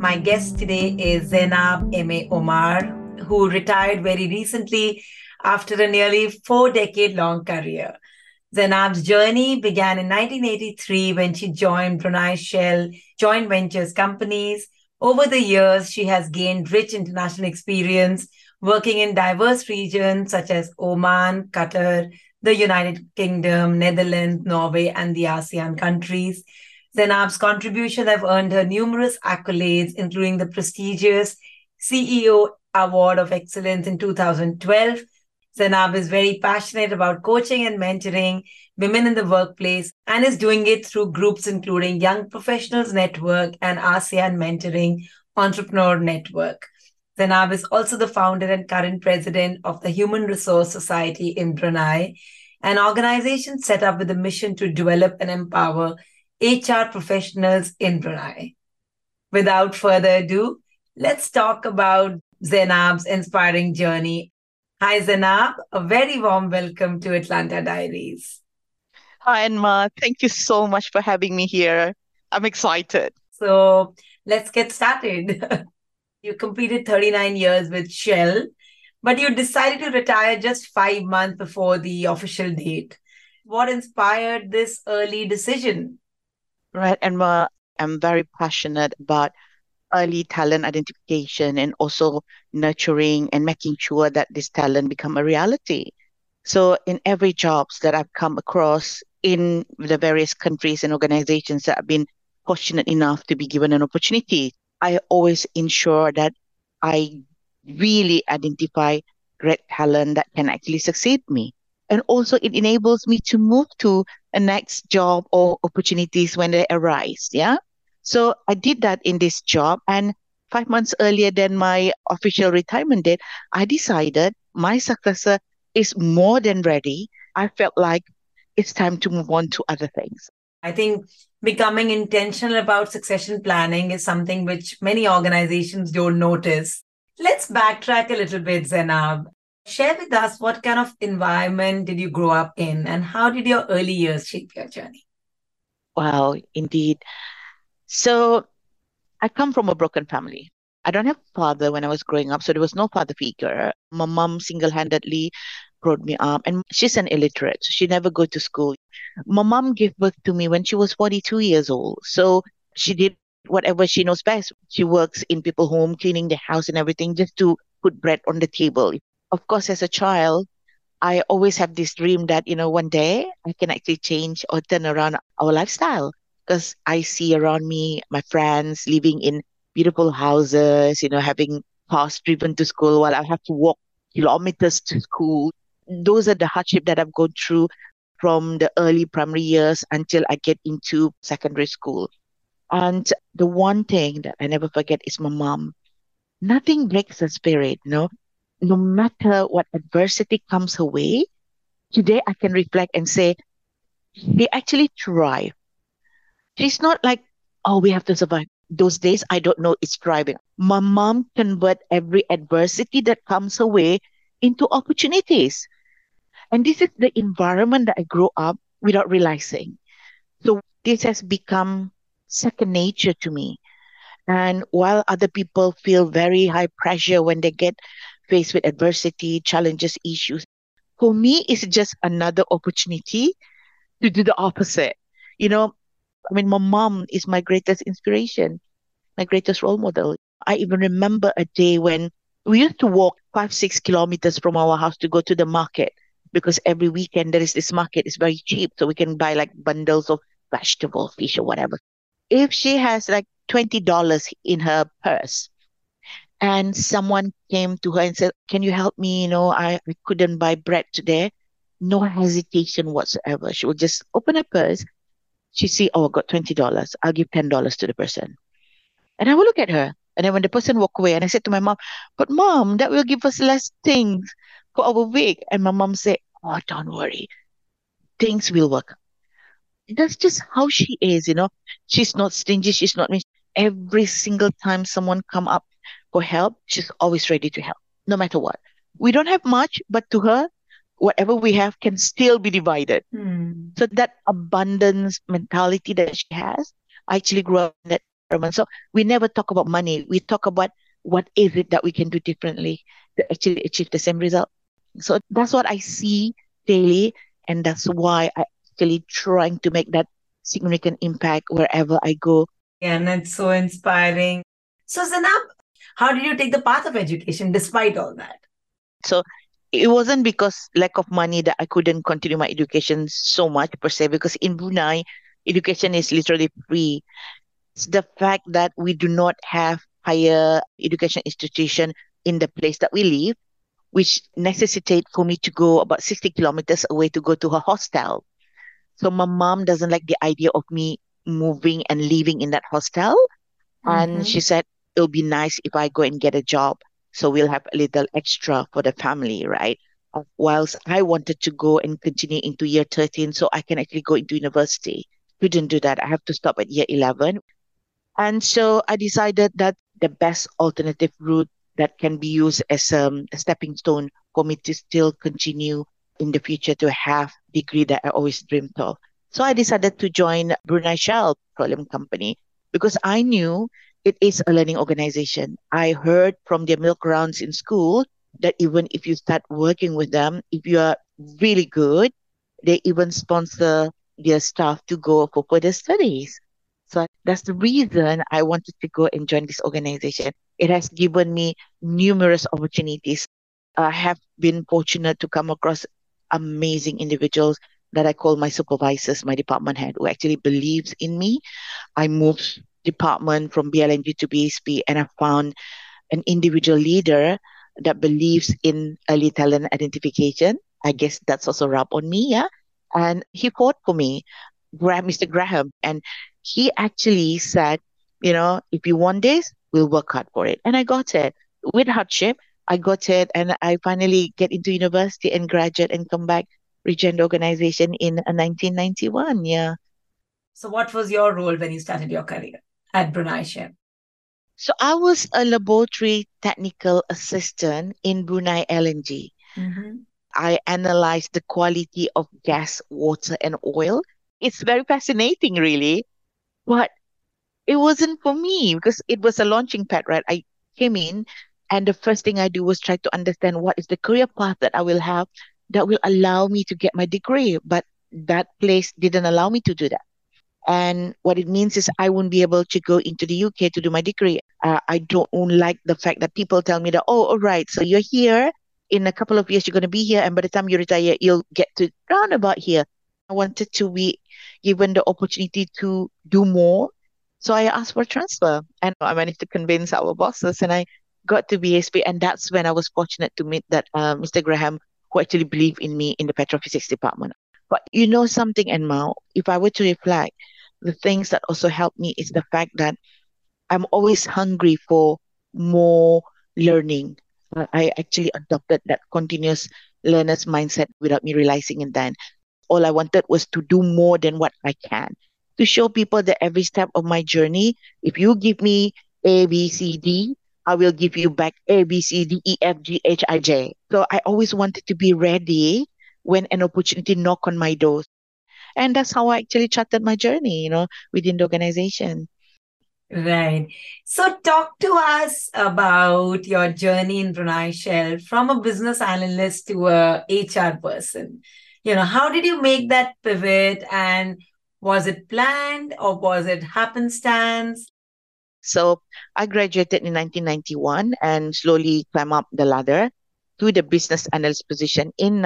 My guest today is Zainab M.A. Omar, who retired very recently after a nearly 4 decade long career. Zainab's journey began in 1983 when she joined Brunei Shell joint ventures companies. Over the years, she has gained rich international experience working in diverse regions such as Oman, Qatar, the United Kingdom, Netherlands, Norway, and the ASEAN countries. Zainab's contributions have earned her numerous accolades, including the prestigious CEO Award of Excellence in 2012. Zainab is very passionate about coaching and mentoring women in the workplace and is doing it through groups including Young Professionals Network and ASEAN Mentoring Entrepreneur Network. Zainab is also the founder and current president of the Human Resource Society in Brunei, an organization set up with a mission to develop and empower HR professionals in Brunei. Without further ado, let's talk about Zainab's inspiring journey. Hi, Zainab. A very warm welcome to Atlanta Diaries. Hi, Enma. Thank you so much for having me here. I'm excited. So let's get started. You completed 39 years with Shell, but you decided to retire just 5 months before the official date. What inspired this early decision? Right, Enma, I'm very passionate about early talent identification and also nurturing and making sure that this talent become a reality. So in every jobs that I've come across in the various countries and organizations that I've been fortunate enough to be given an opportunity, I always ensure that I really identify great talent that can actually succeed me. And also it enables me to move to a next job or opportunities when they arise. Yeah. So I did that in this job, and 5 months earlier than my official retirement date, I decided my successor is more than ready. I felt like it's time to move on to other things. I think becoming intentional about succession planning is something which many organizations don't notice. Let's backtrack a little bit, Zainab. Share with us what kind of environment did you grow up in and how did your early years shape your journey? Wow, indeed. So I come from a broken family. I don't have a father when I was growing up, so there was no father figure. My mom single-handedly brought me up, and she's an illiterate, so she never go to school. My mom gave birth to me when she was 42 years old, so she did whatever she knows best. She works in people home, cleaning the house and everything, just to put bread on the table. Of course, as a child, I always have this dream that, one day I can actually change or turn around our lifestyle because I see around me my friends living in beautiful houses, having cars driven to school while I have to walk kilometers to school. Those are the hardship that I've gone through from the early primary years until I get into secondary school. And the one thing that I never forget is my mom. Nothing breaks her spirit, no matter what adversity comes her way. Today I can reflect and say they actually thrive. She's not like, oh, we have to survive. Those days I don't know it's thriving. My mom convert every adversity that comes her way into opportunities. And this is the environment that I grew up without realizing. So this has become second nature to me. And while other people feel very high pressure when they get faced with adversity, challenges, issues, for me, it's just another opportunity to do the opposite. You know, my mom is my greatest inspiration, my greatest role model. I even remember a day when we used to walk 5, 6 kilometers from our house to go to the market because every weekend there is this market. It's very cheap. So we can buy like bundles of vegetable, fish, or whatever. If she has like $20 in her purse, and someone came to her and said, can you help me? I couldn't buy bread today. No hesitation whatsoever. She would just open her purse. She see, oh, I got $20. I'll give $10 to the person. And I will look at her. And then when the person walk away, and I said to my mom, but mom, that will give us less things for our week. And my mom said, oh, don't worry. Things will work. That's just how she is. She's not stingy. She's not mean. Every single time someone come up for help, she's always ready to help, no matter what. We don't have much, but to her, whatever we have can still be divided. Hmm. So that abundance mentality that she has, I actually grew up in that So we never talk about money. We talk about what is it that we can do differently to actually achieve the same result. So that's what I see daily, and that's why I actually trying to make that significant impact wherever I go. And it's so inspiring. So, Zanab, how did you take the path of education despite all that? So it wasn't because lack of money that I couldn't continue my education so much per se, because in Brunei, education is literally free. It's the fact that we do not have higher education institution in the place that we live, which necessitate for me to go about 60 kilometers away to go to her hostel. So my mom doesn't like the idea of me moving and living in that hostel. And she Mm-hmm. said, it'll be nice if I go and get a job. So we'll have a little extra for the family, right? Whilst I wanted to go and continue into year 13 so I can actually go into university. Couldn't do that. I have to stop at year 11. And so I decided that the best alternative route that can be used as a stepping stone for me to still continue in the future to have degree that I always dreamed of. So I decided to join Brunei Shell Petroleum Company because I knew it is a learning organization. I heard from their milk rounds in school that even if you start working with them, if you are really good, they even sponsor their staff to go for further studies. So that's the reason I wanted to go and join this organization. It has given me numerous opportunities. I have been fortunate to come across amazing individuals that I call my supervisors, my department head, who actually believes in me. I moved department from BLNG to BSP, and I found an individual leader that believes in early talent identification. I guess that's also rub on me, yeah. And he fought for me, Mr. Graham, and he actually said, if you want this, we'll work hard for it. And I got it with hardship. I got it, and I finally get into university and graduate and come back, rejoin the organization in 1991. Yeah. So, what was your role when you started your career at Brunei Shell? So I was a laboratory technical assistant in Brunei LNG. Mm-hmm. I analyzed the quality of gas, water, and oil. It's very fascinating, really, but it wasn't for me because it was a launching pad, right? I came in, and the first thing I do was try to understand what is the career path that I will have that will allow me to get my degree. But that place didn't allow me to do that. And what it means is I won't be able to go into the UK to do my degree. I don't like the fact that people tell me that, oh, all right, so you're here. In a couple of years, you're going to be here. And by the time you retire, you'll get to round about here. I wanted to be given the opportunity to do more. So I asked for transfer, and I managed to convince our bosses, and I got to BSP. And that's when I was fortunate to meet that Mr. Graham, who actually believed in me in the petrophysics department. But you know something, Enmao, if I were to reflect, the things that also help me is the fact that I'm always hungry for more learning. I actually adopted that continuous learner's mindset without me realizing it then. All I wanted was to do more than what I can. To show people that every step of my journey, if you give me A, B, C, D, I will give you back A, B, C, D, E, F, G, H, I, J. So I always wanted to be ready when an opportunity knock on my door. And that's how I actually charted my journey, within the organization. Right. So, talk to us about your journey in Brunei Shell from a business analyst to a HR person. How did you make that pivot, and was it planned or was it happenstance? So I graduated in 1991 and slowly climbed up the ladder to the business analyst position in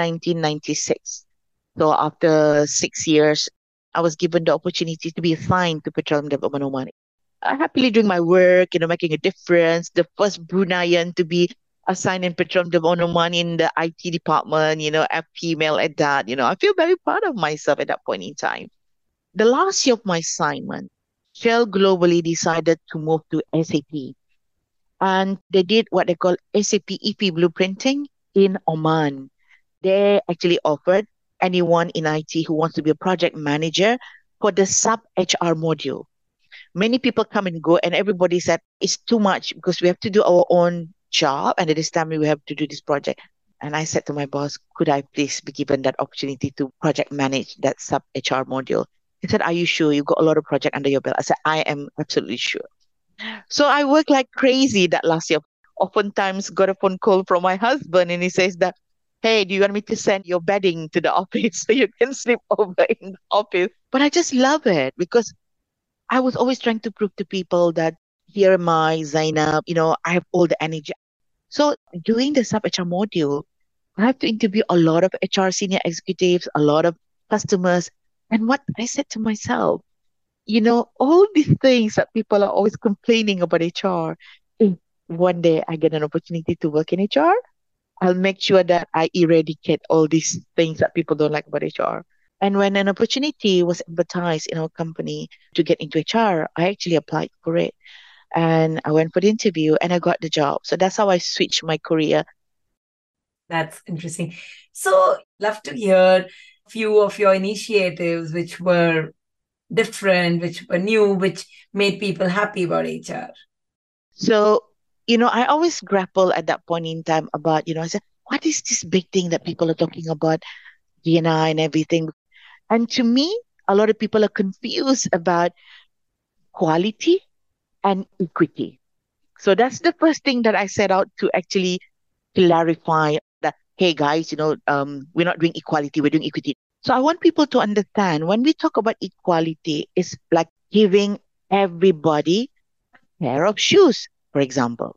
1996. So after 6 years, I was given the opportunity to be assigned to Petroleum Development Oman. Happily doing my work, making a difference. The first Bruneian to be assigned in Petroleum Development Oman in the IT department, a female at that. I feel very proud of myself at that point in time. The last year of my assignment, Shell globally decided to move to SAP, and they did what they call SAP EP blueprinting in Oman. They actually offered anyone in IT who wants to be a project manager for the sub HR module. Many people come and go, and everybody said it's too much because we have to do our own job, and at this time we have to do this project. And I said to my boss, could I please be given that opportunity to project manage that sub HR module? He said, are you sure? You've got a lot of project under your belt. I said, I am absolutely sure. So I worked like crazy that last year. Oftentimes got a phone call from my husband and he says that, hey, do you want me to send your bedding to the office so you can sleep over in the office? But I just love it because I was always trying to prove to people that here am I, Zainab, I have all the energy. So doing the sub HR module, I have to interview a lot of HR senior executives, a lot of customers. And what I said to myself, all these things that people are always complaining about HR, if one day I get an opportunity to work in HR, I'll make sure that I eradicate all these things that people don't like about HR. And when an opportunity was advertised in our company to get into HR, I actually applied for it. And I went for the interview and I got the job. So that's how I switched my career. That's interesting. So, love to hear a few of your initiatives which were different, which were new, which made people happy about HR. So, I always grapple at that point in time about, I said, what is this big thing that people are talking about, D&I and everything? And to me, a lot of people are confused about quality and equity. So that's the first thing that I set out to actually clarify that, hey guys, we're not doing equality, we're doing equity. So I want people to understand when we talk about equality, it's like giving everybody a pair of shoes, for example.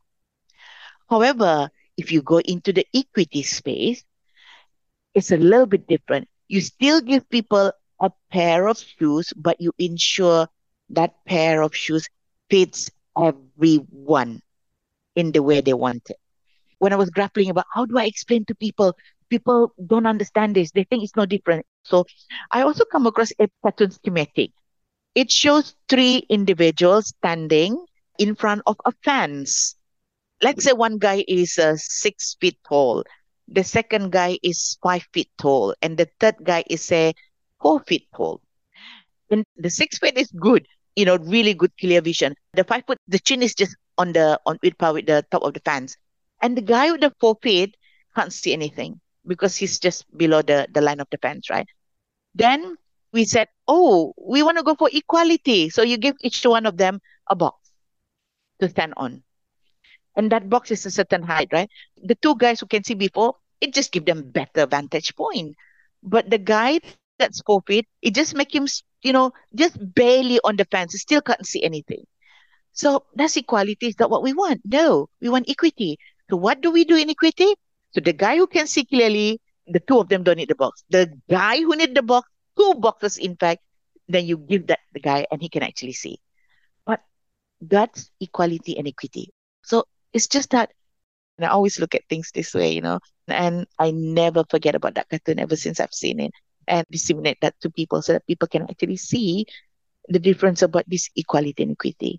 However, if you go into the equity space, it's a little bit different. You still give people a pair of shoes, but you ensure that pair of shoes fits everyone in the way they want it. When I was grappling about how do I explain to people, people don't understand this. They think it's no different. So I also come across a cartoon schematic. It shows three individuals standing in front of a fence. Let's say one guy is 6 feet tall, the second guy is 5 feet tall, and the third guy is 4 feet tall. And the 6 feet is good, really good clear vision. The 5 foot, the chin is just on with par with the top of the fence, and the guy with the 4 feet can't see anything because he's just below the line of the fence, right? Then we said, oh, we want to go for equality, so you give each one of them a box to stand on. And that box is a certain height, right? The two guys who can see before, it just give them better vantage point. But the guy that's 4 feet, it just make him, just barely on the fence. He still can't see anything. So that's equality. Is that what we want? No, we want equity. So what do we do in equity? So the guy who can see clearly, the two of them don't need the box. The guy who need the box, two boxes in fact, then you give that the guy and he can actually see. But that's equality and equity. So it's just that, and I always look at things this way, and I never forget about that cartoon ever since I've seen it and disseminate that to people so that people can actually see the difference about this equality and equity.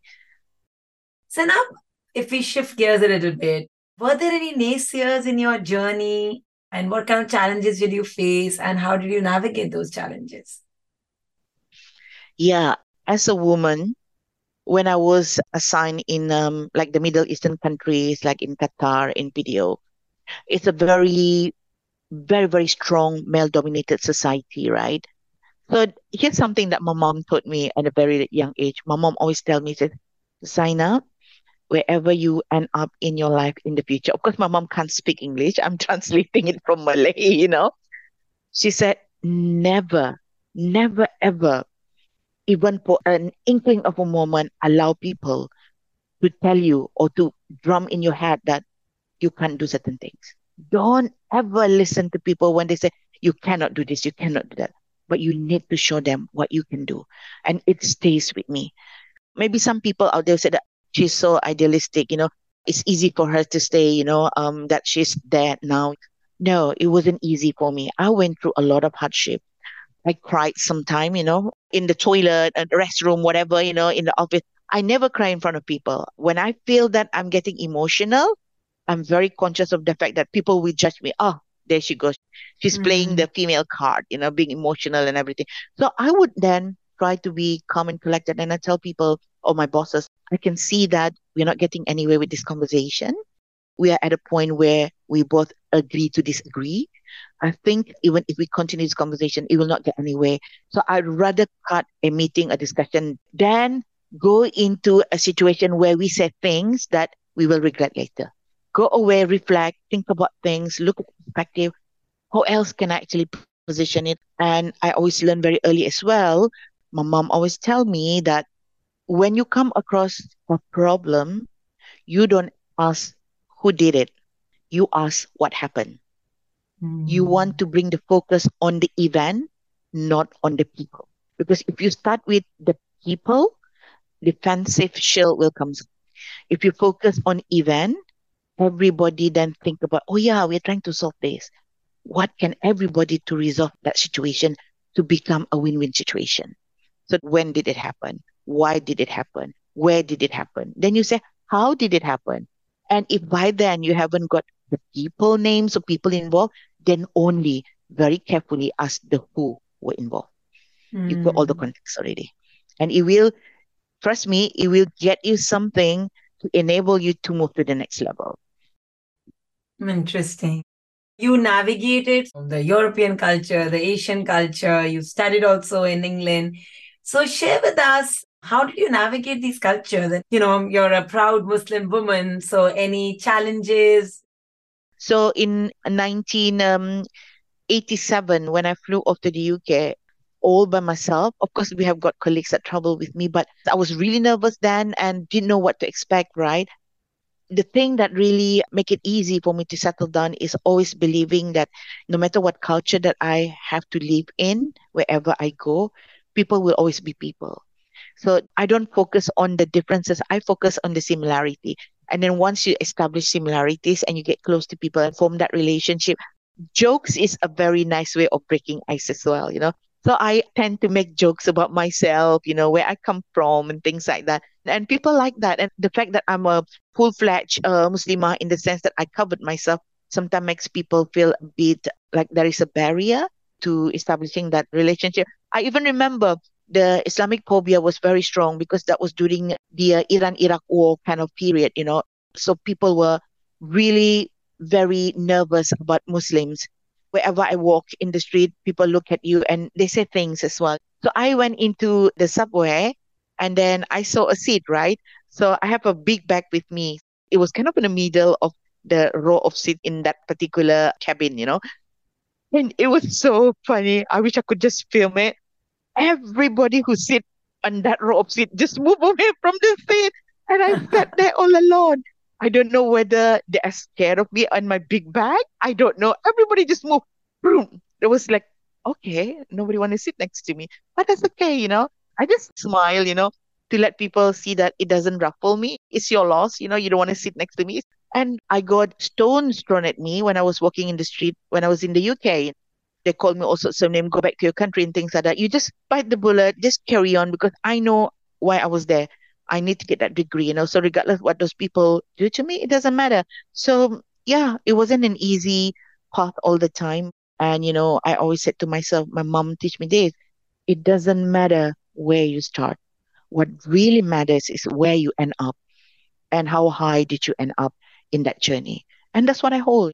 So now, if we shift gears a little bit, were there any naysayers in your journey? And what kind of challenges did you face? And how did you navigate those challenges? Yeah, as a woman, when I was assigned in like the Middle Eastern countries, like in Qatar, in PDO, it's a very, very, very strong male-dominated society, right? So here's something that my mom taught me at a very young age. My mom always tell me, said, Zainab, wherever you end up in your life in the future. Of course, my mom can't speak English. I'm translating it from Malay. She said, never, never, ever, even for an inkling of a moment, allow people to tell you or to drum in your head that you can't do certain things. Don't ever listen to people when they say, you cannot do this, you cannot do that. But you need to show them what you can do. And it stays with me. Maybe some people out there say that she's so idealistic, it's easy for her to say, that she's there now. No, it wasn't easy for me. I went through a lot of hardship. I cried sometime, in the toilet, and the restroom, whatever, in the office. I never cry in front of people. When I feel that I'm getting emotional, I'm very conscious of the fact that people will judge me. Oh, there she goes. She's playing the female card, being emotional and everything. So I would then try to be calm and collected. And I tell people or my bosses, I can see that we're not getting anywhere with this conversation. We are at a point where we both agree to disagree. I think even if we continue this conversation, it will not get anywhere. So I'd rather cut a meeting, a discussion, than go into a situation where we say things that we will regret later. Go away, reflect, think about things, look at the perspective. How else can I actually position it? And I always learn very early as well. My mom always tell me that when you come across a problem, you don't ask who did it. You ask what happened. You want Mm. to bring the focus on the event, not on the people. Because if you start with the people, defensive shield will come. If you focus on event, everybody then think about, oh yeah, we're trying to solve this. What can everybody to resolve that situation to become a win-win situation? So when did it happen? Why did it happen? Where did it happen? Then you say, how did it happen? And if by then you haven't got the people names of people involved, then only very carefully ask the who were involved. You've got all the Mm. context already. And it will, trust me, it will get you something to enable you to move to the next level. Interesting. You navigated the European culture, the Asian culture. You studied also in England. So share with us, how did you navigate these cultures? And, you're a proud Muslim woman. So any challenges? So in 1987, when I flew off to the UK, all by myself. Of course, we have got colleagues that travel with me, but I was really nervous then and didn't know what to expect, right? The thing that really make it easy for me to settle down is always believing that no matter what culture that I have to live in, wherever I go, people will always be people. So I don't focus on the differences. I focus on the similarity. And then once you establish similarities and you get close to people and form that relationship, jokes is a very nice way of breaking ice as well, you know. So I tend to make jokes about myself, you know, where I come from and things like that. And people like that. And the fact that I'm a full-fledged Muslimah in the sense that I covered myself sometimes makes people feel a bit like there is a barrier to establishing that relationship. I even remember the Islamic phobia was very strong because that was during the Iran-Iraq war kind of period, you know. So people were really very nervous about Muslims. Wherever I walk in the street, people look at you and they say things as well. So I went into the subway and then I saw a seat, right? So I have a big bag with me. It was kind of in the middle of the row of seats in that particular cabin, you know. And it was so funny. I wish I could just film it. Everybody who sit on that row of seat just move away from the seat. And I sat there all alone. I don't know whether they are scared of me and my big bag. I don't know. Everybody just moved. Boom. It was like, okay, nobody want to sit next to me. But that's okay, you know. I just smile, you know, to let people see that it doesn't ruffle me. It's your loss, you know, you don't want to sit next to me. And I got stones thrown at me when I was walking in the street when I was in the UK. They called me all sorts of names, go back to your country and things like that. You just bite the bullet, just carry on because I know why I was there. I need to get that degree, you know. So regardless what those people do to me, it doesn't matter. So yeah, it wasn't an easy path all the time. And you know, I always said to myself, my mom teach me this, it doesn't matter where you start. What really matters is where you end up and how high did you end up in that journey. And that's what I hold.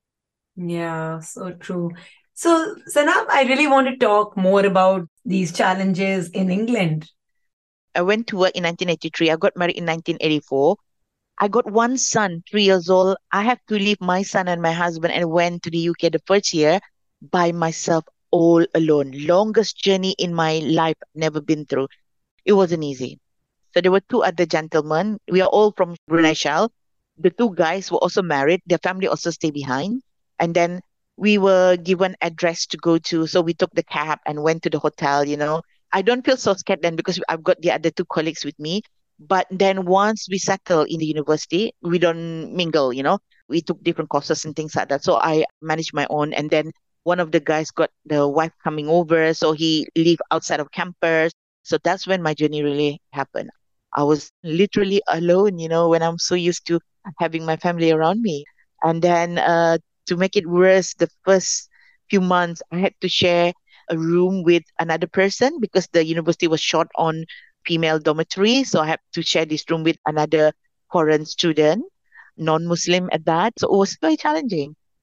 Yeah, so true. So, Sanam, I really want to talk more about these challenges in England. I went to work in 1983. I got married in 1984. I got one son, 3 years old. I have to leave my son and my husband and went to the UK the first year by myself, all alone. Longest journey in my life, never been through. It wasn't easy. So there were two other gentlemen. We are all from Brunei Shell. The two guys were also married. Their family also stayed behind. And then we were given address to go to. So we took the cab and went to the hotel, you know. I don't feel so scared then because I've got the other two colleagues with me. But then once we settle in the university, we don't mingle, you know. We took different courses and things like that. So I managed my own. And then one of the guys got the wife coming over. So he lived outside of campus. So that's when my journey really happened. I was literally alone, you know, when I'm so used to having my family around me. And then to make it worse, the first few months, I had to share a room with another person because the university was short on female dormitory. So I had to share this room with another foreign student, non-Muslim at that. So it was very challenging.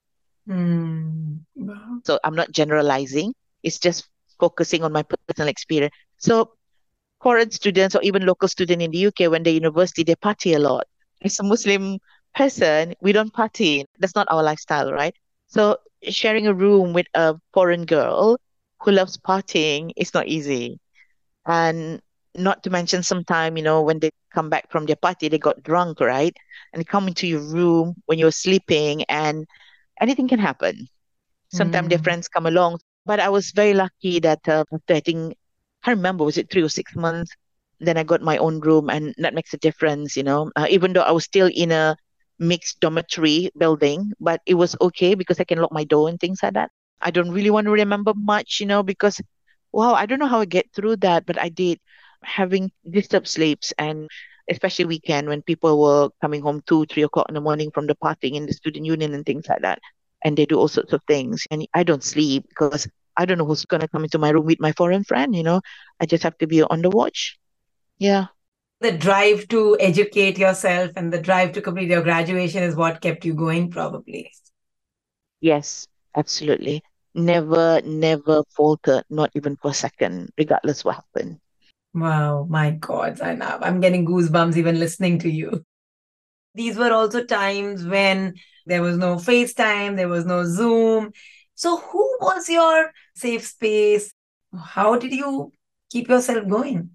Wow. So I'm not generalizing. It's just focusing on my personal experience. So foreign students or even local students in the UK, when they're university, they party a lot. As a Muslim person, we don't party. That's not our lifestyle, right? So sharing a room with a foreign girl who loves partying is not easy. And not to mention sometime, when they come back from their party, they got drunk, right? And they come into your room when you're sleeping and anything can happen. Sometimes their Mm. friends come along. But I was very lucky that after I think, I remember, was it 3 or 6 months? Then I got my own room, and that makes a difference. Even though I was still in a mixed dormitory building, but it was okay because I can lock my door and things like that. I don't really want to remember much, because, wow, I don't know how I get through that, but I did. Having disturbed sleeps, and especially weekend when people were coming home 2, 3 o'clock in the morning from the partying in the student union and things like that, and they do all sorts of things. And I don't sleep because I don't know who's going to come into my room with my foreign friend. I just have to be on the watch. Yeah. The drive to educate yourself and the drive to complete your graduation is what kept you going, probably. Yes, absolutely. Never, never faltered, not even for a second, regardless what happened. Wow, my God, Zainab, I'm getting goosebumps even listening to you. These were also times when there was no FaceTime, there was no Zoom. So, who was your safe space? How did you keep yourself going?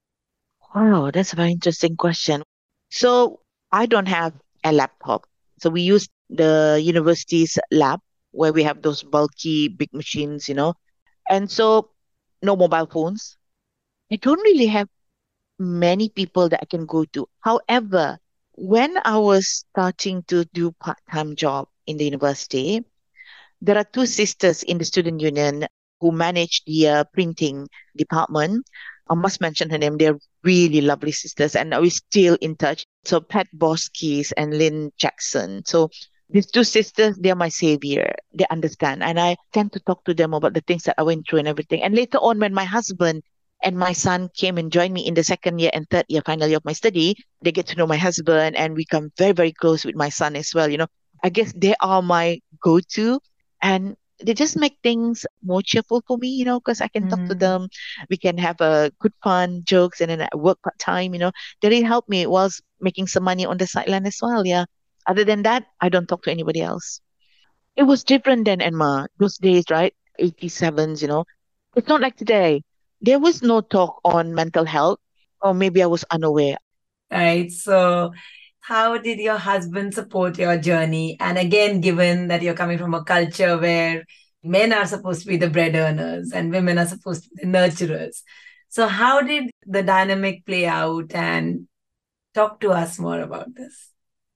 Wow, that's a very interesting question. So I don't have a laptop. So we use the university's lab where we have those bulky big machines. And so no mobile phones. I don't really have many people that I can go to. However, when I was starting to do part-time job in the university, there are two sisters in the student union who manage the printing department. I must mention her name. They're really lovely sisters, and we're still in touch. So Pat Boskis and Lynn Jackson. So these two sisters, they're my savior. They understand, and I tend to talk to them about the things that I went through and everything. And later on, when my husband and my son came and joined me in the second year and third year, final year of my study, they get to know my husband, and we come very, very close with my son as well. I guess they are my go-to, and they just make things more cheerful for me, because I can talk to Mm. them. We can have a good fun jokes, and then I work part time. They really help me whilst making some money on the sideline as well. Yeah. Other than that, I don't talk to anybody else. It was different then, Emma. Those days, right? 87s. It's not like today. There was no talk on mental health, or maybe I was unaware. Right. So, how did your husband support your journey? And again, given that you're coming from a culture where men are supposed to be the bread earners and women are supposed to be the nurturers. So, how did the dynamic play out? And talk to us more about this.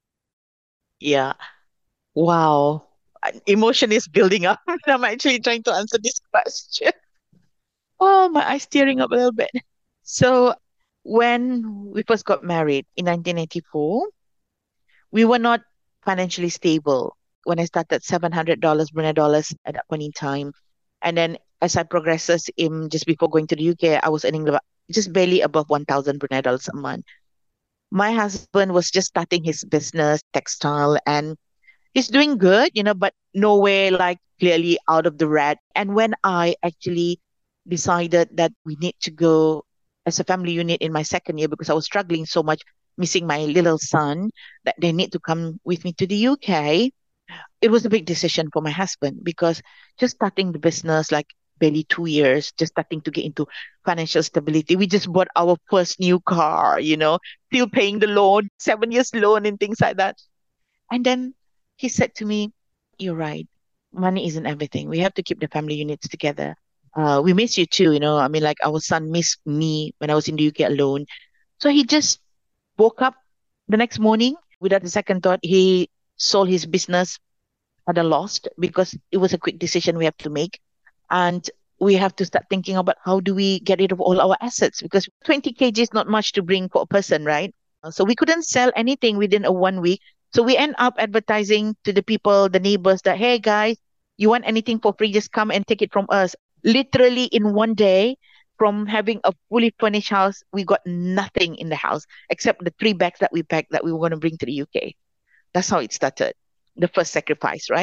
Yeah. Wow. Emotion is building up. I'm actually trying to answer this question. Oh, my eyes tearing up a little bit. So, when we first got married in 1984, we were not financially stable. When I started, $700 Brunei dollars at that point in time. And then as I progresses in just before going to the UK, I was earning about just barely above 1,000 Brunei dollars a month. My husband was just starting his business, textile, and he's doing good, but nowhere like clearly out of the red. And when I actually decided that we need to go as a family unit in my second year because I was struggling so much missing my little son, that they need to come with me to the UK, it was a big decision for my husband because just starting the business like barely 2 years, just starting to get into financial stability. We just bought our first new car, still paying the loan, 7 years loan and things like that. And then he said to me, "You're right. Money isn't everything. We have to keep the family units together. We miss you too. I mean, like our son missed me when I was in the UK alone." So he just woke up the next morning without a second thought. He sold his business at a loss because it was a quick decision we have to make. And we have to start thinking about how do we get rid of all our assets because 20 kg is not much to bring for a person, right? So we couldn't sell anything within a 1 week. So we end up advertising to the people, the neighbors that, hey guys, you want anything for free, just come and take it from us. Literally in one day, from having a fully furnished house, we got nothing in the house except the 3 bags that we packed that we were going to bring to the UK. That's how it started, the first sacrifice, right?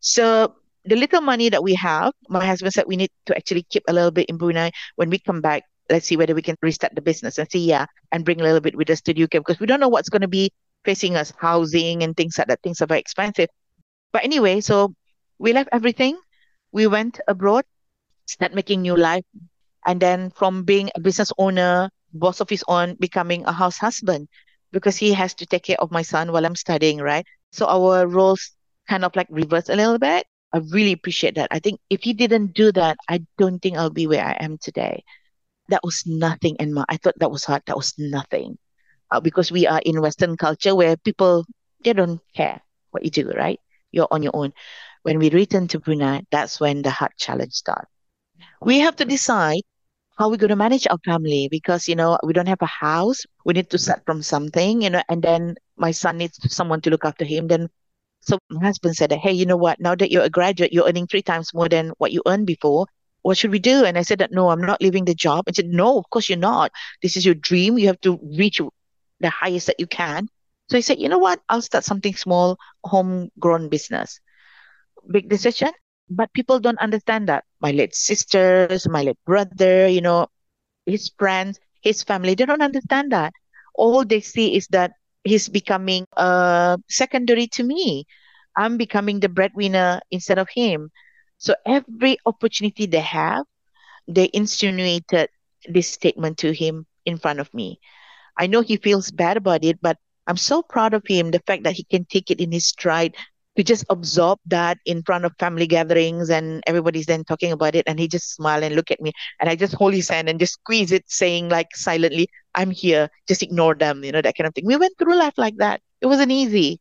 So the little money that we have, my husband said we need to actually keep a little bit in Brunei. When we come back, let's see whether we can restart the business and see, yeah, and bring a little bit with us to the UK because we don't know what's going to be facing us, housing and things like that. Things are very expensive. But anyway, so we left everything. We went abroad, start making new life. And then from being a business owner, boss of his own, becoming a house husband because he has to take care of my son while I'm studying, right? So our roles kind of like reverse a little bit. I really appreciate that. I think if he didn't do that, I don't think I'll be where I am today. That was nothing, and I thought that was hard. That was nothing because we are in Western culture where people they don't care what you do, right? You're on your own. When we return to Brunei, that's when the hard challenge starts. We have to decide how we're going to manage our family because we don't have a house. We need to start from something, and then my son needs someone to look after him. Then so my husband said, hey, you know what? Now that you're a graduate, you're earning 3 times more than what you earned before. What should we do? And I said that no, I'm not leaving the job. And said, no, of course you're not. This is your dream. You have to reach the highest that you can. So I said, you know what? I'll start something small, homegrown business. Big decision, but people don't understand that. My late sisters, my late brother, his friends, his family, they don't understand that. All they see is that he's becoming secondary to me. I'm becoming the breadwinner instead of him. So every opportunity they have, they insinuated this statement to him in front of me. I know he feels bad about it, but I'm so proud of him, the fact that he can take it in his stride to just absorb that in front of family gatherings and everybody's then talking about it and he just smile and look at me and I just hold his hand and just squeeze it saying like silently, I'm here, just ignore them, that kind of thing. We went through life like that. It wasn't easy.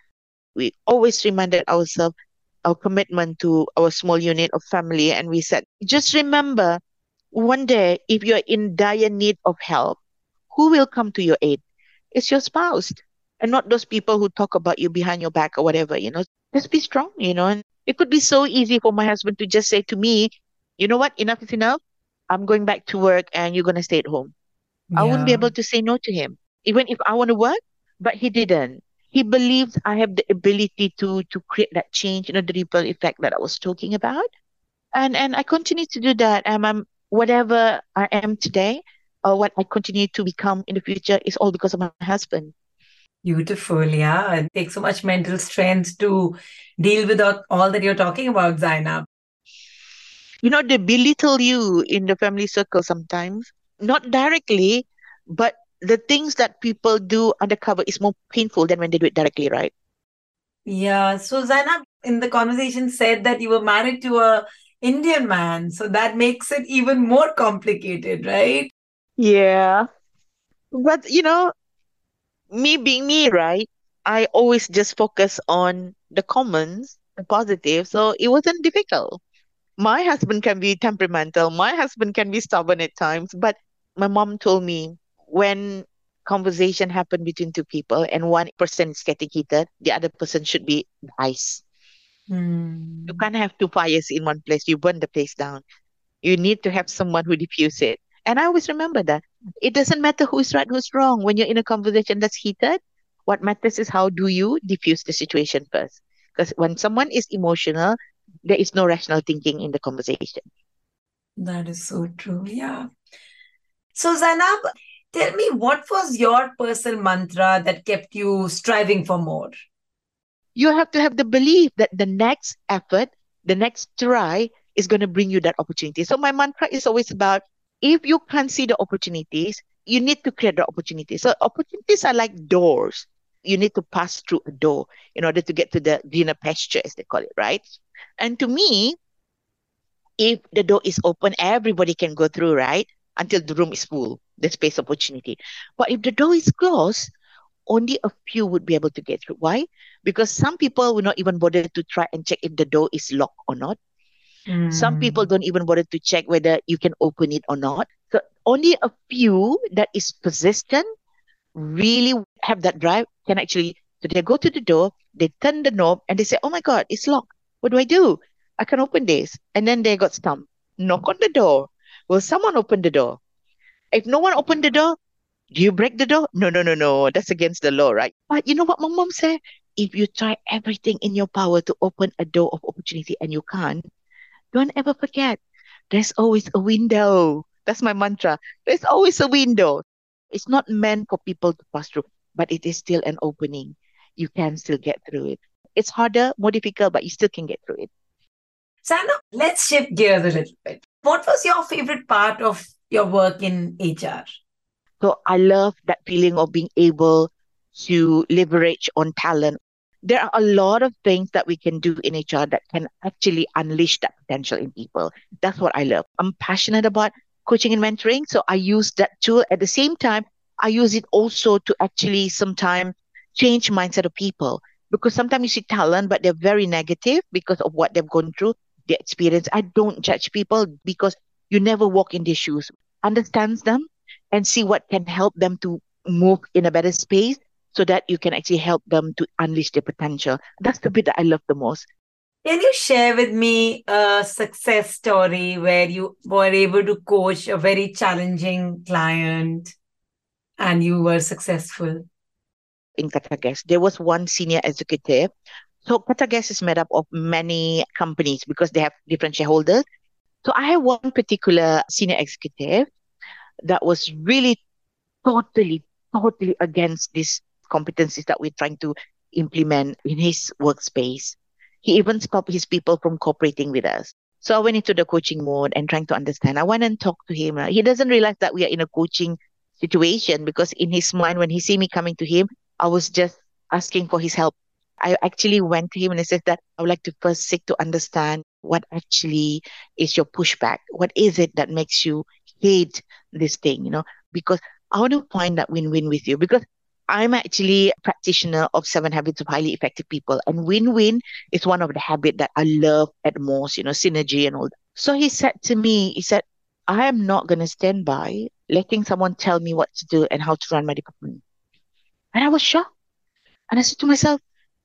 We always reminded ourselves our commitment to our small unit of family and we said, just remember, one day if you're in dire need of help, who will come to your aid? It's your spouse and not those people who talk about you behind your back or whatever. Just be strong. And it could be so easy for my husband to just say to me, you know what, enough is enough. I'm going back to work and you're going to stay at home. I wouldn't be Yeah. able to say no to him, even if I want to work, but he didn't. He believes I have the ability to create that change, the ripple effect that I was talking about. And I continue to do that. And I'm whatever I am today or what I continue to become in the future is all because of my husband. Beautiful. Yeah. It takes so much mental strength to deal with all that you're talking about, Zainab. They belittle you in the family circle sometimes, not directly, but the things that people do undercover is more painful than when they do it directly, right? Yeah. So Zainab in the conversation said that you were married to a Indian man. So that makes it even more complicated, right? Yeah. But, me being me, right? I always just focus on the commons, the positive. So it wasn't difficult. My husband can be temperamental. My husband can be stubborn at times. But my mom told me when conversation happen between two people and one person is getting heated, the other person should be ice. You Hmm. can't have two fires in one place. You burn the place down. You need to have someone who diffuse it. And I always remember that. It doesn't matter who's right, who's wrong. When you're in a conversation that's heated, what matters is how do you diffuse the situation first. Because when someone is emotional, there is no rational thinking in the conversation. That is so true. Yeah. So, Zainab, tell me, what was your personal mantra that kept you striving for more? You have to have the belief that the next effort, the next try is going to bring you that opportunity. So my mantra is always about if you can't see the opportunities, you need to create the opportunities. So opportunities are like doors. You need to pass through a door in order to get to the greener pasture, as they call it, right? And to me, if the door is open, everybody can go through, right? Until the room is full, the space opportunity. But if the door is closed, only a few would be able to get through. Why? Because some people will not even bother to try and check if the door is locked or not. Some people Hmm. don't even bother to check whether you can open it or not. So only a few that is persistent, really have that drive, can actually, so they go to the door, they turn the knob and they say, oh my God, it's locked. What do I do? I can open this. And then they got stumped. Knock on the door. Will someone open the door? If no one opened the door, do you break the door? No, no, no, no. That's against the law, right? But you know what my mom said? if you try everything in your power to open a door of opportunity and you can't, don't ever forget there's always a window. That's my mantra. There's always a window. It's not meant for people to pass through, but it is still an opening. You can still get through it. It's harder, more difficult, but you still can get through it. Sandra, let's shift gears a little bit. What was your favorite part of your work in HR? So I love that feeling of being able to leverage on talent. There are a lot of things that we can do in HR that can actually unleash that potential in people. That's what I love. I'm passionate about coaching and mentoring. So I use that tool. At the same time, I use it also to actually sometimes change mindset of people. Because sometimes you see talent, but they're very negative because of what they've gone through, their experience. I don't judge people because you never walk in their shoes. Understands them and see what can help them to move in a better space so that you can actually help them to unleash their potential. That's the bit that I love the most. Can you share with me a success story where you were able to coach a very challenging client and you were successful? In Qatargas, there was one senior executive. So Qatargas is made up of many companies because they have different shareholders. So I have one particular senior executive that was really totally, totally against these competencies that we're trying to implement in his workspace. He even stopped his people from cooperating with us. So I went into the coaching mode and trying to understand. I went and talked to him. He doesn't realize that we are in a coaching situation because in his mind, when he see me coming to him, I was just asking for his help. I actually went to him and I said that I would like to first seek to understand what actually is your pushback. What is it that makes you hate this thing, because I want to find that win-win with you because I'm actually a practitioner of 7 habits of highly effective people. And win-win is one of the habits that I love at most, synergy and all that. So he said to me, he said, I am not going to stand by letting someone tell me what to do and how to run my department. And I was shocked. And I said to myself,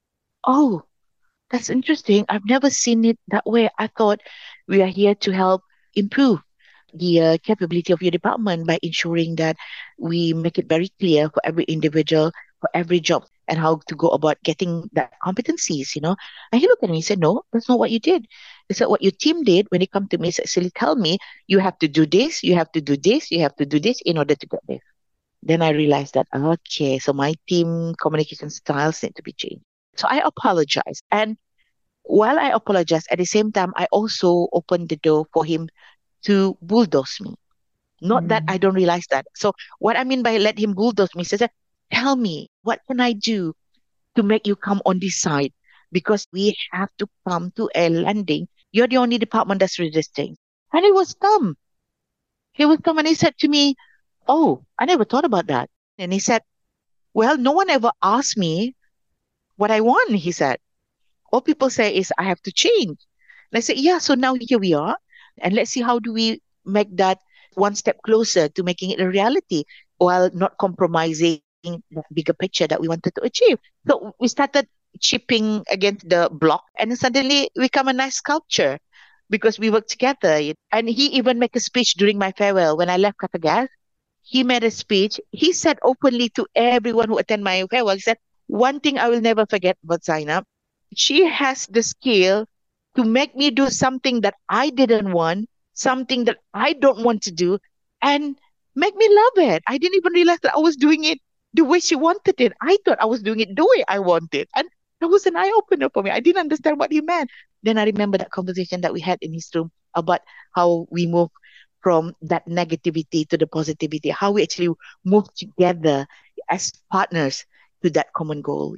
oh, that's interesting. I've never seen it that way. I thought we are here to help improve the capability of your department by ensuring that we make it very clear for every individual, for every job, and how to go about getting that competencies. And he looked at me and said, no, that's not what you did. He said, what your team did when it come to me is actually tell me, you have to do this, you have to do this, you have to do this in order to get this. Then I realized that, okay, so my team communication styles need to be changed. So I apologized. And while I apologized, at the same time, I also opened the door for him to bulldoze me. Not that I Mm. don't realize that. So what I mean by let him bulldoze me, says, tell me, what can I do to make you come on this side? Because we have to come to a landing. You're the only department that's resisting. And he was dumb. He was dumb and he said to me, oh, I never thought about that. And he said, well, no one ever asked me what I want, he said. All people say is I have to change. And I said, yeah, so now here we are. And let's see how do we make that one step closer to making it a reality while not compromising the bigger picture that we wanted to achieve. So we started chipping against the block and then suddenly become a nice sculpture because we worked together. And he even made a speech during my farewell when I left Qatargas. He made a speech. He said openly to everyone who attended my farewell, he said, one thing I will never forget about Zainab, she has the skill to make me do something that I didn't want, something that I don't want to do, and make me love it. I didn't even realize that I was doing it the way she wanted it. I thought I was doing it the way I wanted. And that was an eye opener for me. I didn't understand what he meant. Then I remember that conversation that we had in his room about how we move from that negativity to the positivity, how we actually move together as partners to that common goal.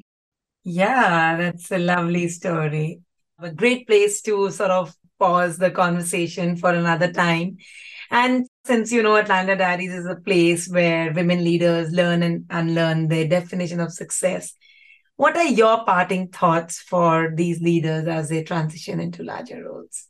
Yeah, that's a lovely story. A great place to sort of pause the conversation for another time. And since you know Atlanta Diaries is a place where women leaders learn and unlearn their definition of success, what are your parting thoughts for these leaders as they transition into larger roles?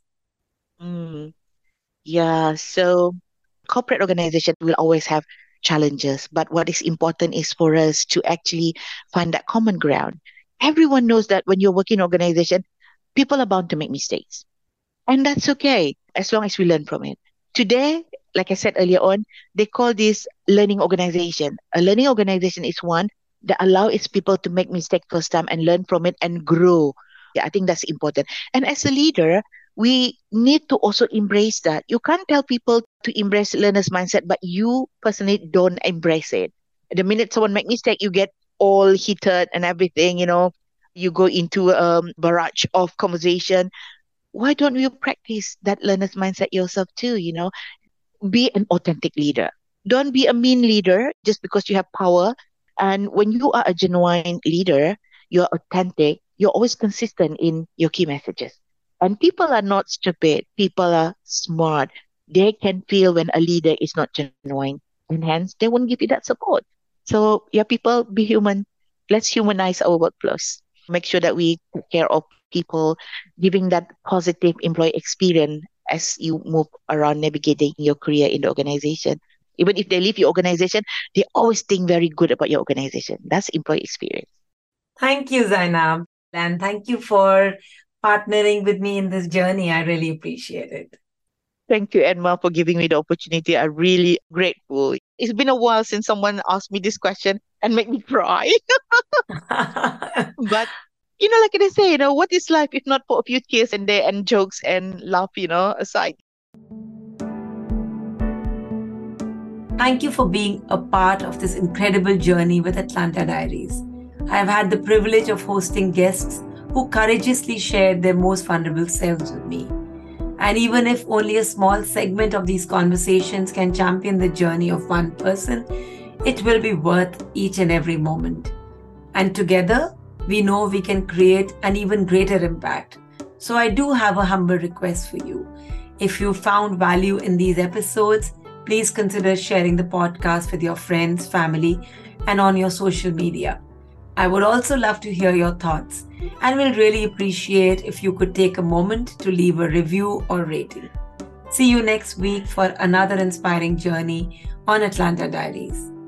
Mm, yeah, so corporate organization will always have challenges, but what is important is for us to actually find that common ground. Everyone knows that when you're working in organization, people are bound to make mistakes. And that's okay as long as we learn from it. Today, like I said earlier on, they call this learning organization. A learning organization is one that allow its people to make mistake first time and learn from it and grow. Yeah, I think that's important. And as a leader, we need to also embrace that. You can't tell people to embrace learner's mindset, but you personally don't embrace it. The minute someone make mistake, you get all heated and everything, you go into a barrage of conversation. Why don't you practice that learner's mindset yourself too? Be an authentic leader. Don't be a mean leader just because you have power. And when you are a genuine leader, you're authentic, you're always consistent in your key messages. And people are not stupid, people are smart. They can feel when a leader is not genuine, and hence they won't give you that support. So, yeah, people, be human. Let's humanize our workflows. Make sure that we take care of people, giving that positive employee experience as you move around navigating your career in the organization. Even if they leave your organization, they always think very good about your organization. That's employee experience. Thank you, Zainab. And thank you for partnering with me in this journey. I really appreciate it. Thank you, Enma, for giving me the opportunity. I'm really grateful. It's been a while since someone asked me this question and make me cry. But like they say, what is life if not for a few tears and jokes and laugh, aside. Thank you for being a part of this incredible journey with Atlanta Diaries. I have had the privilege of hosting guests who courageously shared their most vulnerable selves with me. And even if only a small segment of these conversations can champion the journey of one person, it will be worth each and every moment. And together, we know we can create an even greater impact. So I do have a humble request for you. If you found value in these episodes, please consider sharing the podcast with your friends, family, and on your social media. I would also love to hear your thoughts and will really appreciate if you could take a moment to leave a review or rating. See you next week for another inspiring journey on Atlanta Diaries.